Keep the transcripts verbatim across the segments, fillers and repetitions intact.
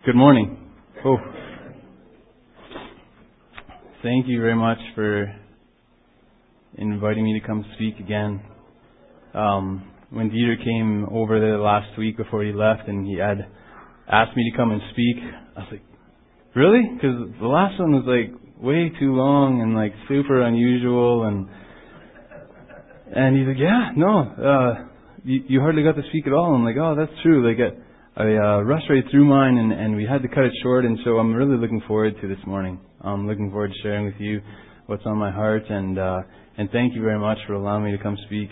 Good morning. Oh, thank you very much for inviting me to come speak again. Um, when Dieter came over there last week before he left and he had asked me to come and speak, I was like, really? Because the last one was like way too long and like super unusual and and he's like, yeah, no, uh, you, you hardly got to speak at all. I'm like, oh, that's true. Like, I, I uh, rushed right through mine, and, and we had to cut it short, and so I'm really looking forward to this morning. I'm looking forward to sharing with you what's on my heart, and uh, and thank you very much for allowing me to come speak.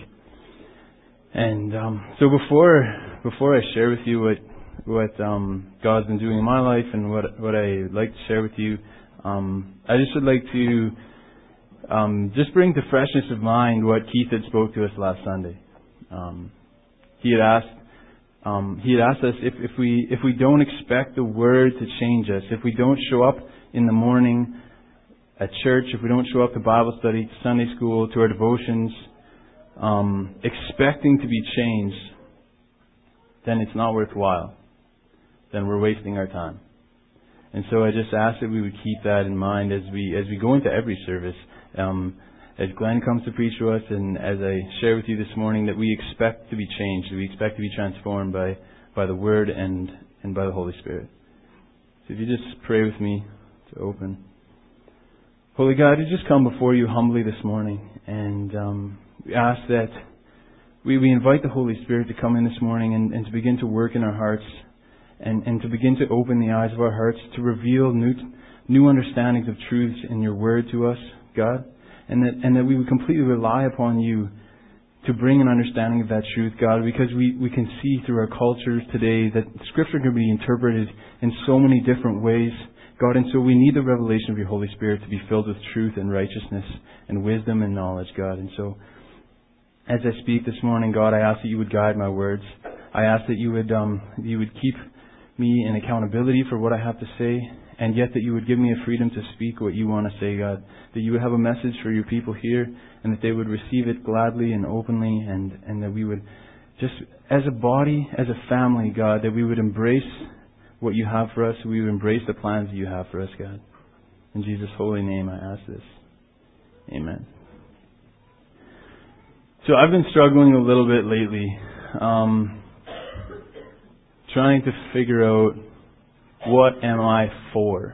And um, so before before I share with you what what um, God's been doing in my life and what what I like to share with you, um, I just would like to um, just bring to freshness of mind what Keith had spoke to us last Sunday. Um, he had asked. Um, he had asked us if, if we if we don't expect the Word to change us, if we don't show up in the morning at church, if we don't show up to Bible study, to Sunday school, to our devotions, um, expecting to be changed, then it's not worthwhile. Then we're wasting our time. And so I just ask that we would keep that in mind as we as we go into every service. Um, As Glenn comes to preach to us, and as I share with you this morning, that we expect to be changed, that we expect to be transformed by, by the Word and, and by the Holy Spirit. So if you just pray with me to open. Holy God, we just come before you humbly this morning, and um, we ask that we, we invite the Holy Spirit to come in this morning and, and to begin to work in our hearts, and, and to begin to open the eyes of our hearts, to reveal new, new understandings of truths in your Word to us, God. And that, and that we would completely rely upon you to bring an understanding of that truth, God, because we, we can see through our cultures today that Scripture can be interpreted in so many different ways, God, and so we need the revelation of your Holy Spirit to be filled with truth and righteousness and wisdom and knowledge, God. And so, as I speak this morning, God, I ask that you would guide my words. I ask that you would um, you would keep me in accountability for what I have to say, and yet that you would give me a freedom to speak what you want to say, God. That you would have a message for your people here, and that they would receive it gladly and openly, and, and that we would just, as a body, as a family, God, that we would embrace what you have for us, we would embrace the plans that you have for us, God. In Jesus' holy name I ask this. Amen. So I've been struggling a little bit lately, um, trying to figure out what am I for?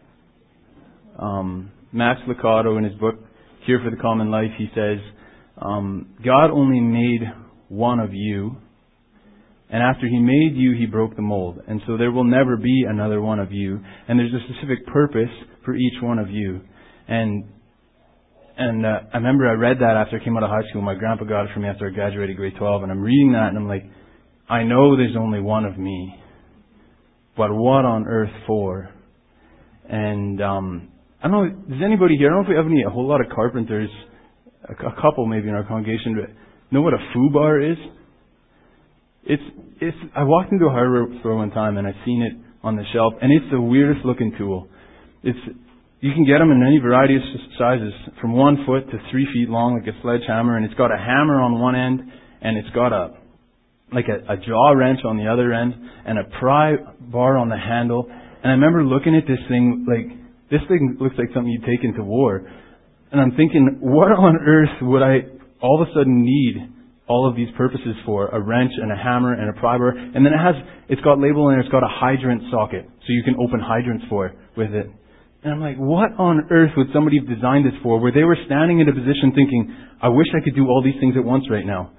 Um, Max Lucado, in his book, Cure for the Common Life, he says, um, God only made one of you, and after He made you, He broke the mold. And so there will never be another one of you, and there's a specific purpose for each one of you. And and uh, I remember I read that after I came out of high school. My grandpa got it for me after I graduated grade twelve, and I'm reading that, and I'm like, I know there's only one of me. But what on earth for? And um, I don't know, does anybody here, I don't know if we have any, a whole lot of carpenters, a, a couple maybe in our congregation, but know what a foobar is? It's, it's, I walked into a hardware store one time and I seen it on the shelf, and it's the weirdest looking tool. It's, you can get them in any variety of sizes, from one foot to three feet long, like a sledgehammer, and it's got a hammer on one end, and it's got a like a, a jaw wrench on the other end, and a pry bar on the handle. And I remember looking at this thing, like, this thing looks like something you'd take into war. And I'm thinking, what on earth would I all of a sudden need all of these purposes for? A wrench and a hammer and a pry bar. And then it has, it's got label and it's got a hydrant socket, so you can open hydrants for with it. And I'm like, what on earth would somebody have designed this for, where they were standing in a position thinking, I wish I could do all these things at once right now.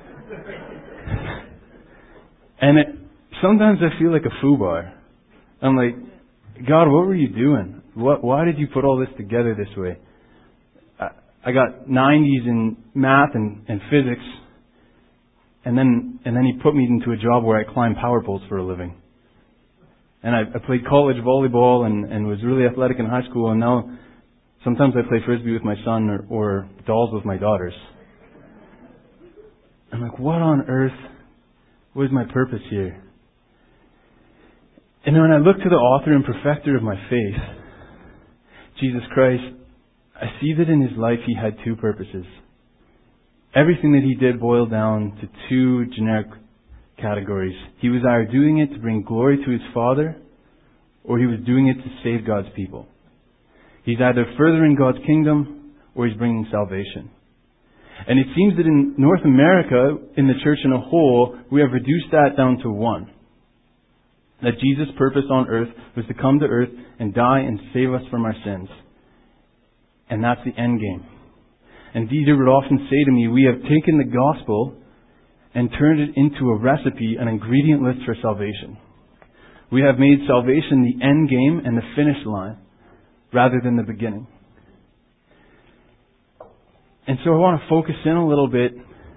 And it, sometimes I feel like a foobar. I'm like, God, what were you doing? What? Why did you put all this together this way? I, I got nineties in math and, and physics, and then and then He put me into a job where I climbed power poles for a living. And I, I played college volleyball and, and was really athletic in high school, and now sometimes I play frisbee with my son or, or dolls with my daughters. I'm like, what on earth? What is my purpose here? And when I look to the author and perfecter of my faith, Jesus Christ, I see that in His life He had two purposes. Everything that He did boiled down to two generic categories. He was either doing it to bring glory to His Father, or he was doing it to save God's people. He's either furthering God's kingdom or he's bringing salvation. And it seems that in North America, in the church in a whole, we have reduced that down to one. That Jesus' purpose on earth was to come to earth and die and save us from our sins. And that's the end game. And Dieter would often say to me, we have taken the gospel and turned it into a recipe, an ingredient list for salvation. We have made salvation the end game and the finish line rather than the beginning. And so I want to focus in a little bit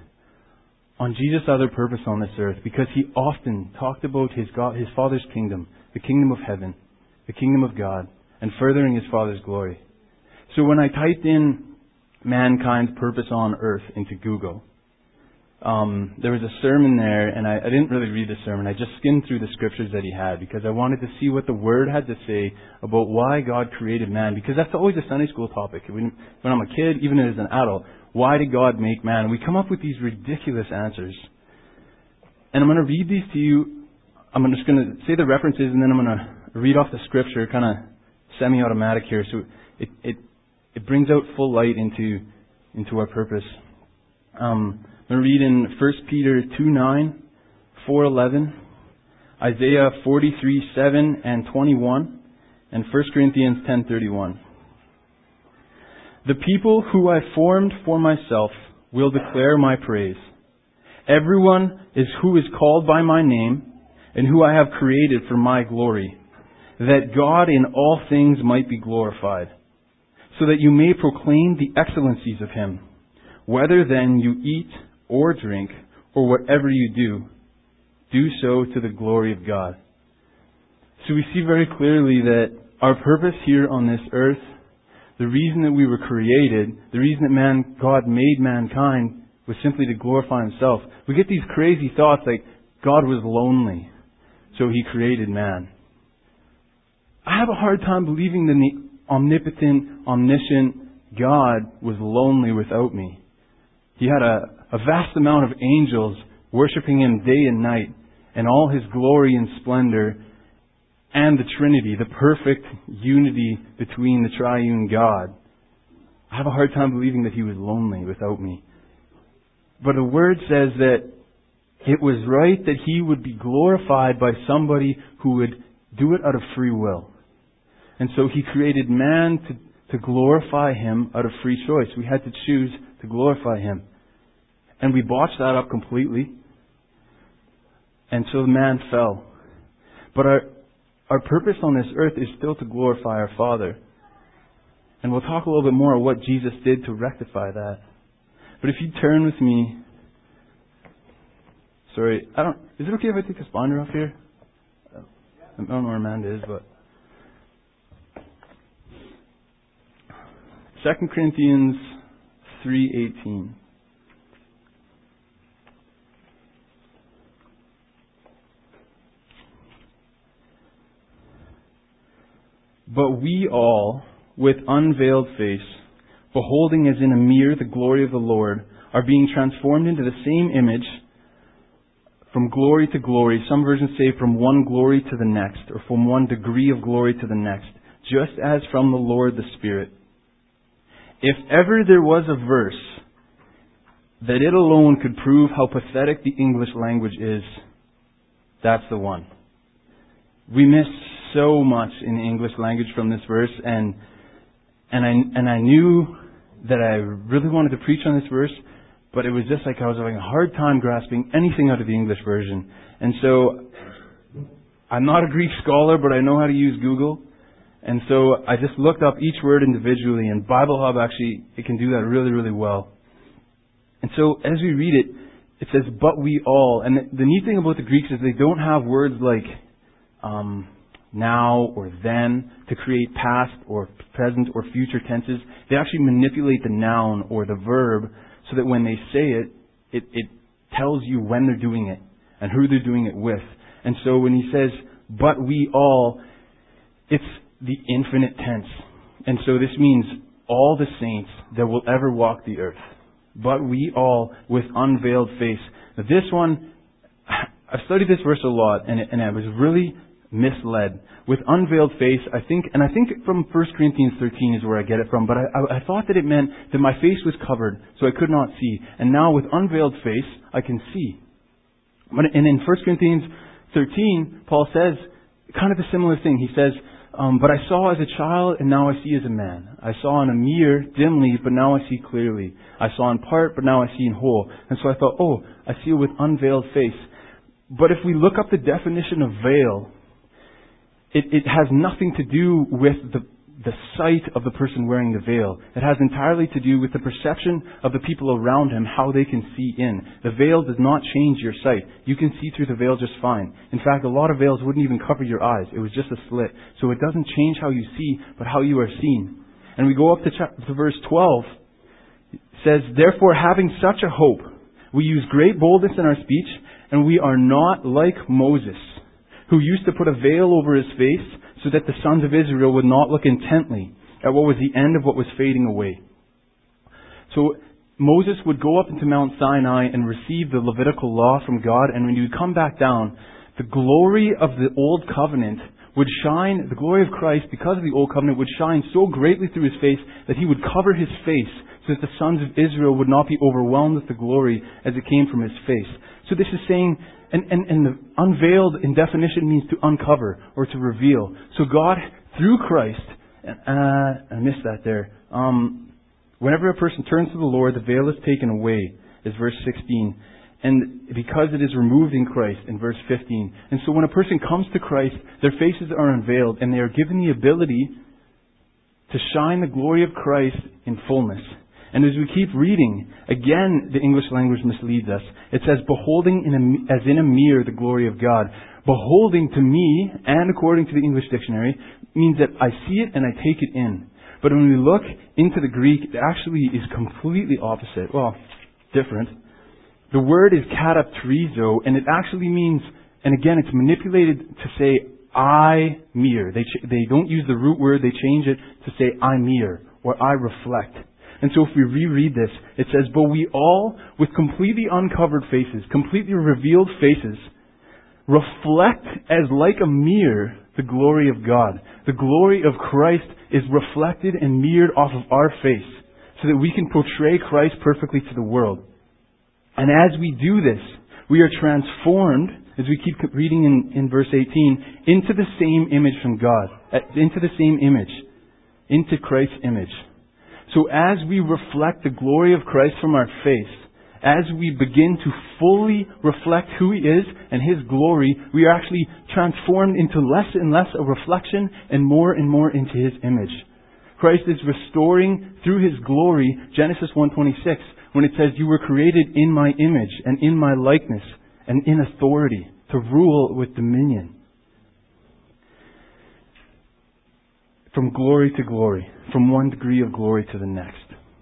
on Jesus' other purpose on this earth, because he often talked about his God, his Father's kingdom, the kingdom of heaven, the kingdom of God, and furthering his Father's glory. So when I typed in mankind's purpose on earth into Google, um, there was a sermon there, and I, I didn't really read the sermon. I just skimmed through the scriptures that he had because I wanted to see what the Word had to say about why God created man, because that's always a Sunday school topic. When, when I'm a kid, even as an adult, why did God make man? And we come up with these ridiculous answers. And I'm going to read these to you. I'm just going to say the references, and then I'm going to read off the scripture, kind of semi-automatic here, so it it, it brings out full light into into our purpose. Um, I'm going to read in First Peter two nine, four eleven, Isaiah forty-three seven and twenty-one, and First Corinthians ten thirty-one. The people who I formed for myself will declare my praise. Everyone is who is called by my name and who I have created for my glory, that God in all things might be glorified, so that you may proclaim the excellencies of him. Whether then you eat or drink or whatever you do, do so to the glory of God. So we see very clearly that our purpose here on this earth, the reason that we were created, the reason that man, God made mankind, was simply to glorify himself. We get these crazy thoughts like God was lonely, so he created man. I have a hard time believing that the omnipotent, omniscient God was lonely without me. He had a, a vast amount of angels worshiping him day and night, and all his glory and splendor, and the Trinity, the perfect unity between the triune God. I have a hard time believing that he was lonely without me. But the Word says that it was right that he would be glorified by somebody who would do it out of free will. And so he created man to, to glorify him out of free choice. We had to choose to glorify him. And we botched that up completely. And so man fell. But our Our purpose on this earth is still to glorify our Father. And we'll talk a little bit more about what Jesus did to rectify that. But if you turn with me... Sorry, I don't... Is it okay if I take this binder off here? I don't know where Amanda is, but... Second Corinthians three eighteen. But we all, with unveiled face, beholding as in a mirror the glory of the Lord, are being transformed into the same image from glory to glory. Some versions say from one glory to the next, or from one degree of glory to the next, just as from the Lord the Spirit. If ever there was a verse that it alone could prove how pathetic the English language is, that's the one. We miss so much in the English language from this verse, and and I and I knew that I really wanted to preach on this verse, but it was just like I was having a hard time grasping anything out of the English version. And so I'm not a Greek scholar, but I know how to use Google. And so I just looked up each word individually, and Bible Hub actually, it can do that really, really well. And so as we read it, it says, but we all. And the, the neat thing about the Greeks is they don't have words like um, now or then to create past or present or future tenses. They actually manipulate the noun or the verb so that when they say it, it, it tells you when they're doing it and who they're doing it with. And so when he says, but we all, it's the infinite tense. And so this means all the saints that will ever walk the earth. But we all with unveiled face. Now this one, I've studied this verse a lot, and it, and I was really misled. With unveiled face, I think, and I think from First Corinthians thirteen is where I get it from, but I, I, I thought that it meant that my face was covered, so I could not see. And now with unveiled face, I can see. But, and in First Corinthians thirteen, Paul says kind of a similar thing. He says, um, but I saw as a child, and now I see as a man. I saw in a mirror dimly, but now I see clearly. I saw in part, but now I see in whole. And so I thought, oh, I see with unveiled face. But if we look up the definition of veil, It, it has nothing to do with the, the sight of the person wearing the veil. It has entirely to do with the perception of the people around him, how they can see in. The veil does not change your sight. You can see through the veil just fine. In fact, a lot of veils wouldn't even cover your eyes. It was just a slit. So it doesn't change how you see, but how you are seen. And we go up to, chapter, to verse twelve. It says, therefore, having such a hope, we use great boldness in our speech, and we are not like Moses, who used to put a veil over his face so that the sons of Israel would not look intently at what was the end of what was fading away. So Moses would go up into Mount Sinai and receive the Levitical law from God, and when he would come back down, the glory of the Old Covenant would shine, the glory of Christ, because of the Old Covenant, would shine so greatly through his face that he would cover his face so that the sons of Israel would not be overwhelmed with the glory as it came from his face. So this is saying, and, and, and the unveiled in definition means to uncover or to reveal. So God, through Christ, uh, I missed that there. Um, whenever a person turns to the Lord, the veil is taken away, is verse sixteen. And because it is removed in Christ, in verse fifteen. And so when a person comes to Christ, their faces are unveiled and they are given the ability to shine the glory of Christ in fullness. And as we keep reading, again, the English language misleads us. It says, beholding in a, as in a mirror the glory of God. Beholding to me, and according to the English dictionary, means that I see it and I take it in. But when we look into the Greek, it actually is completely opposite. Well, different. The word is kataptrizo, and it actually means, and again, it's manipulated to say, I mirror. They, ch- they don't use the root word, they change it to say, I mirror, or I reflect. And so if we reread this, it says, but we all, with completely uncovered faces, completely revealed faces, reflect as like a mirror the glory of God. The glory of Christ is reflected and mirrored off of our face so that we can portray Christ perfectly to the world. And as we do this, we are transformed, as we keep reading in, in verse eighteen, into the same image from God, into the same image, into Christ's image. So as we reflect the glory of Christ from our face, as we begin to fully reflect who He is and His glory, we are actually transformed into less and less a reflection and more and more into His image. Christ is restoring through His glory, Genesis one twenty-six, when it says, you were created in my image and in my likeness and in authority to rule with dominion. From glory to glory, from one degree of glory to the next.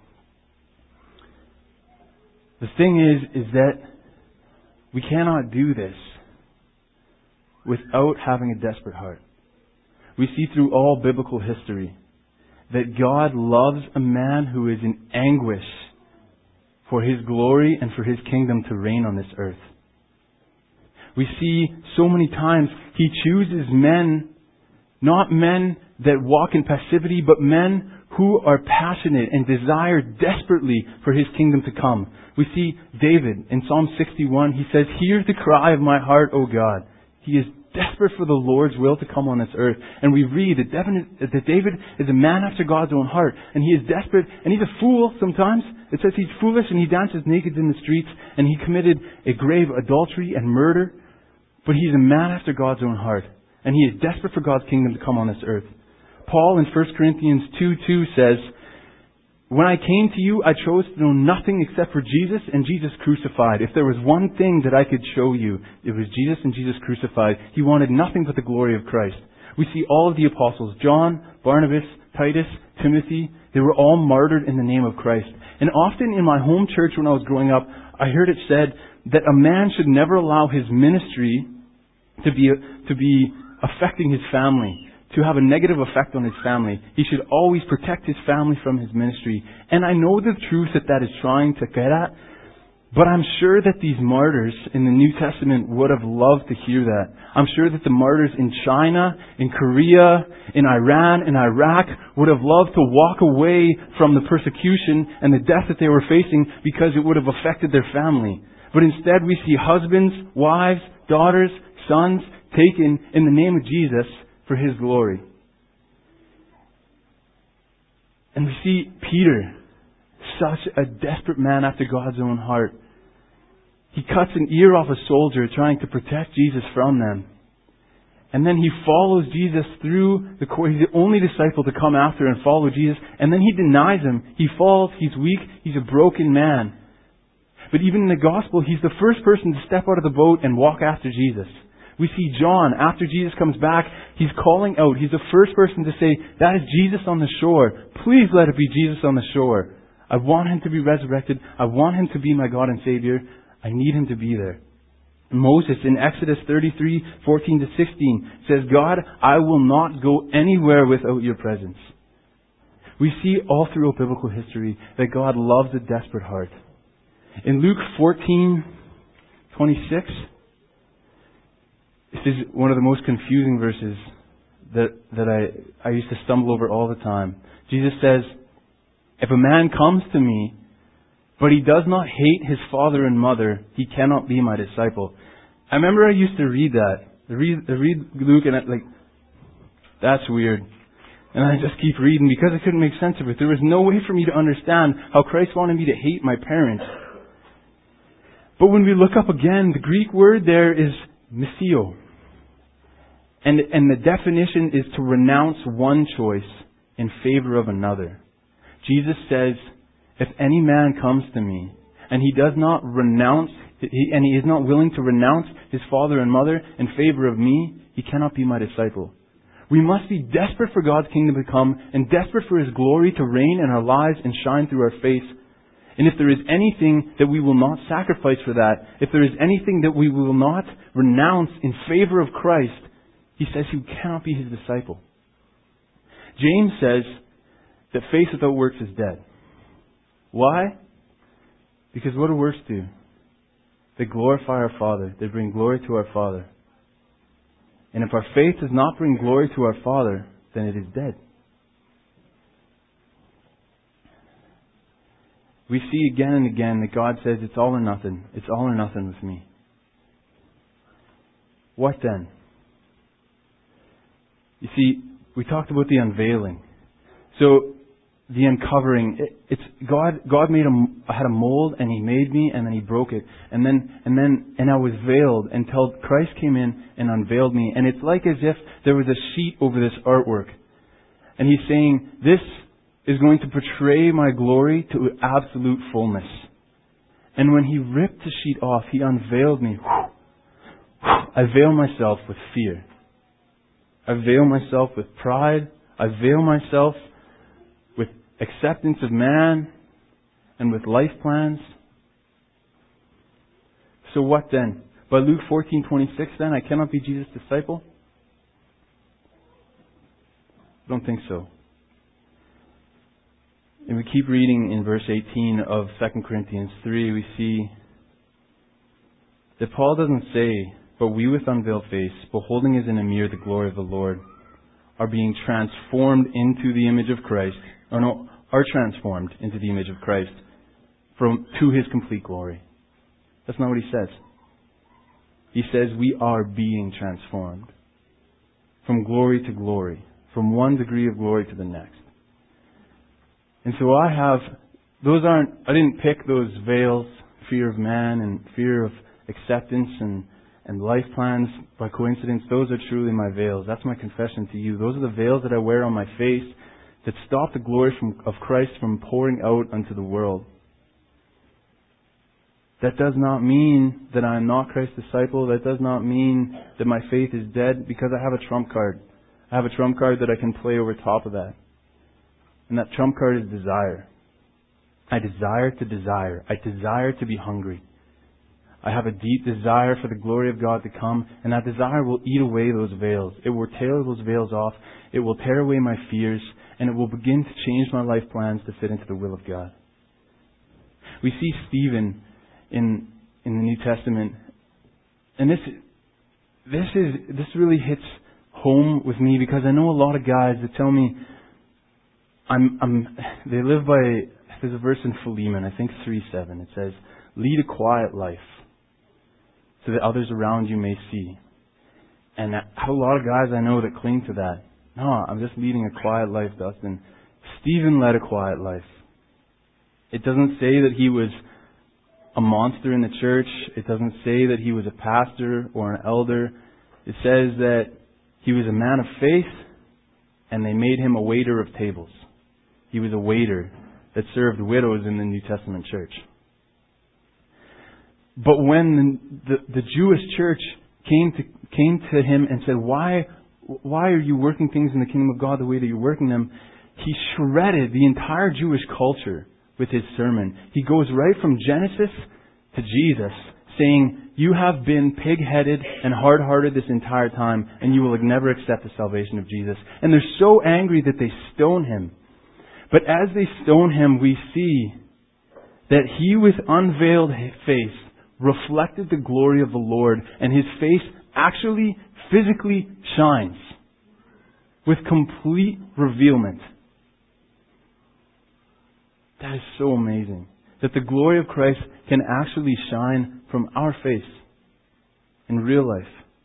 The thing is, is that we cannot do this without having a desperate heart. We see through all biblical history that God loves a man who is in anguish for His glory and for His kingdom to reign on this earth. We see so many times He chooses men, not men that walk in passivity, but men who are passionate and desire desperately for His kingdom to come. We see David in Psalm sixty-one. He says, hear the cry of my heart, O God. He is desperate for the Lord's will to come on this earth. And we read that David is a man after God's own heart. And he is desperate. And he's a fool sometimes. It says he's foolish and he dances naked in the streets. And he committed a grave adultery and murder. But he's a man after God's own heart. And he is desperate for God's kingdom to come on this earth. Paul in First Corinthians two two says, when I came to you, I chose to know nothing except for Jesus and Jesus crucified. If there was one thing that I could show you, it was Jesus and Jesus crucified. He wanted nothing but the glory of Christ. We see all of the apostles, John, Barnabas, Titus, Timothy, they were all martyred in the name of Christ. And often in my home church when I was growing up, I heard it said that a man should never allow his ministry to be, to be affecting his family, to have a negative effect on his family. He should always protect his family from his ministry. And I know the truth that that is trying to get at, But I'm sure that these martyrs in the New Testament would have loved to hear that. I'm sure that the martyrs in China, in Korea, in Iran, in Iraq would have loved to walk away from the persecution and the death that they were facing because it would have affected their family. But instead we see husbands, wives, daughters, sons taken in the name of Jesus for His glory. And we see Peter, such a desperate man after God's own heart. He cuts an ear off a soldier trying to protect Jesus from them. And then he follows Jesus through the court. He's the only disciple to come after and follow Jesus. And then he denies Him. He falls. He's weak. He's a broken man. But even in the gospel, he's the first person to step out of the boat and walk after Jesus. We see John, after Jesus comes back, he's calling out. He's the first person to say, that is Jesus on the shore. Please let it be Jesus on the shore. I want Him to be resurrected. I want Him to be my God and Savior. I need Him to be there. Moses in Exodus thirty-three, fourteen to sixteen says, God, I will not go anywhere without Your presence. We see all throughout biblical history that God loves a desperate heart. In Luke fourteen, twenty-six, this is one of the most confusing verses that, that I, I used to stumble over all the time. Jesus says, if a man comes to me, but he does not hate his father and mother, he cannot be my disciple. I remember I used to read that. I read, I read Luke and I, like, that's weird. And I just keep reading because I couldn't make sense of it. There was no way for me to understand how Christ wanted me to hate my parents. But when we look up again, the Greek word there is misio. And, and the definition is to renounce one choice in favor of another. Jesus says, if any man comes to me and he does not renounce, he, and he is not willing to renounce his father and mother in favor of me, he cannot be my disciple. We must be desperate for God's kingdom to come and desperate for His glory to reign in our lives and shine through our face. And if there is anything that we will not sacrifice for that, if there is anything that we will not renounce in favor of Christ, He says you cannot be His disciple. James says that faith without works is dead. Why? Because what do works do? They glorify our Father. They bring glory to our Father. And if our faith does not bring glory to our Father, then it is dead. We see again and again that God says it's all or nothing. It's all or nothing with me. What then? You see, we talked about the unveiling. So, the uncovering, it, it's God. God made a had a mold, and He made me, and then He broke it, and then and then and I was veiled until Christ came in and unveiled me. And it's like as if there was a sheet over this artwork, and He's saying, "This is going to portray my glory to absolute fullness." And when He ripped the sheet off, He unveiled me. I veil myself with fear. I veil myself with pride. I veil myself with acceptance of man and with life plans. So what then? By Luke fourteen twenty-six then, I cannot be Jesus' disciple? I don't think so. And we keep reading in verse eighteen of Second Corinthians three, we see that Paul doesn't say, but we with unveiled face, beholding as in a mirror the glory of the Lord, are being transformed into the image of Christ, or no, are transformed into the image of Christ from to His complete glory. That's not what he says. He says we are being transformed from glory to glory, from one degree of glory to the next. And so I have, those aren't, I didn't pick those veils, fear of man and fear of acceptance and, and life plans by coincidence. Those are truly my veils. That's my confession to you. Those are the veils that I wear on my face that stop the glory from, of Christ from pouring out unto the world. That does not mean that I am not Christ's disciple. That does not mean that my faith is dead, because I have a trump card. I have a trump card that I can play over top of that. And that trump card is desire. I desire to desire. I desire to be hungry. I have a deep desire for the glory of God to come, and that desire will eat away those veils. It will tear those veils off. It will tear away my fears, and it will begin to change my life plans to fit into the will of God. We see Stephen in in the New Testament. And this this is this really hits home with me because I know a lot of guys that tell me I'm I'm they live by, there's a verse in Philemon, I think three seven. It says, "Lead a quiet life so that others around you may see." And I have a lot of guys I know that cling to that. No, I'm just leading a quiet life, Dustin. Stephen led a quiet life. It doesn't say that he was a monster in the church. It doesn't say that he was a pastor or an elder. It says that he was a man of faith, and they made him a waiter of tables. He was a waiter that served widows in the New Testament church. But when the, the, the Jewish church came to came to him and said, why, why are you working things in the kingdom of God the way that you're working them? He shredded the entire Jewish culture with his sermon. He goes right from Genesis to Jesus, saying, you have been pig-headed and hard-hearted this entire time, and you will never accept the salvation of Jesus. And they're so angry that they stone him. But as they stone him, we see that he with unveiled face reflected the glory of the Lord, and his face actually physically shines with complete revealment. That is so amazing. That the glory of Christ can actually shine from our face in real life.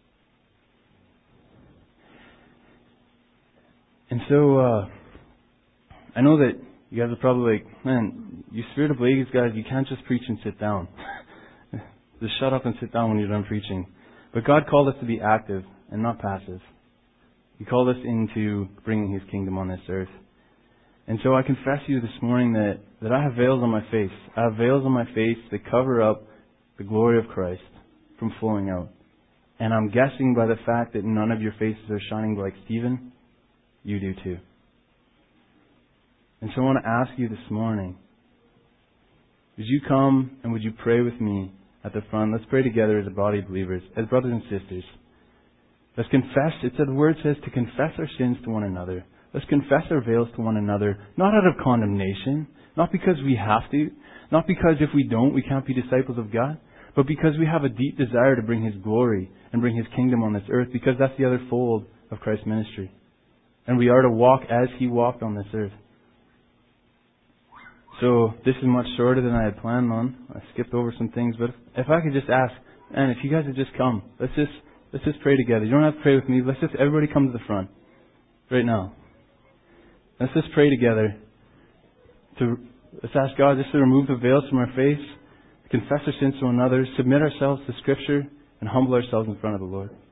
And so, uh, I know that you guys are probably like, man, you Spirit of Vegas guys, you can't just preach and sit down. Just shut up and sit down when you're done preaching. But God called us to be active and not passive. He called us into bringing His kingdom on this earth. And so I confess to you this morning that, that I have veils on my face. I have veils on my face that cover up the glory of Christ from flowing out. And I'm guessing by the fact that none of your faces are shining like Stephen, you do too. And so I want to ask you this morning, would you come and would you pray with me at the front? Let's pray together as a body of believers, as brothers and sisters. Let's confess. It said, the word says to confess our sins to one another. Let's confess our veils to one another, not out of condemnation, not because we have to, not because if we don't, we can't be disciples of God, but because we have a deep desire to bring His glory and bring His kingdom on this earth, because that's the other fold of Christ's ministry. And we are to walk as He walked on this earth. So this is much shorter than I had planned on. I skipped over some things, but if I could just ask, and if you guys would just come, let's just let's just pray together. You don't have to pray with me. Let's just everybody come to the front right now. Let's just pray together. To let's ask God just to remove the veils from our face, confess our sins to one another, submit ourselves to Scripture, and humble ourselves in front of the Lord.